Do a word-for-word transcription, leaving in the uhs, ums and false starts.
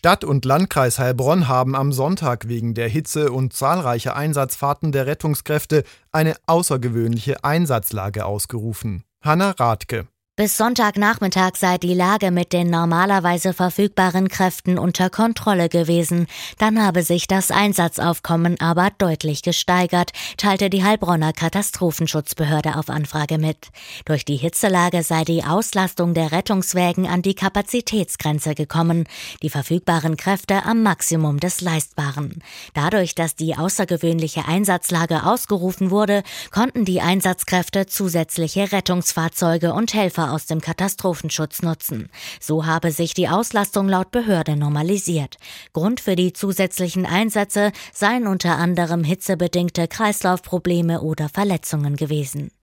Stadt und Landkreis Heilbronn haben am Sonntag wegen der Hitze und zahlreicher Einsatzfahrten der Rettungskräfte eine außergewöhnliche Einsatzlage ausgerufen. Hanna Rathke. Bis Sonntagnachmittag sei die Lage mit den normalerweise verfügbaren Kräften unter Kontrolle gewesen. Dann habe sich das Einsatzaufkommen aber deutlich gesteigert, teilte die Heilbronner Katastrophenschutzbehörde auf Anfrage mit. Durch die Hitzelage sei die Auslastung der Rettungswägen an die Kapazitätsgrenze gekommen, die verfügbaren Kräfte am Maximum des Leistbaren. Dadurch, dass die außergewöhnliche Einsatzlage ausgerufen wurde, konnten die Einsatzkräfte zusätzliche Rettungsfahrzeuge und Helfer aus dem Katastrophenschutz nutzen. So habe sich die Auslastung laut Behörde normalisiert. Grund für die zusätzlichen Einsätze seien unter anderem hitzebedingte Kreislaufprobleme oder Verletzungen gewesen.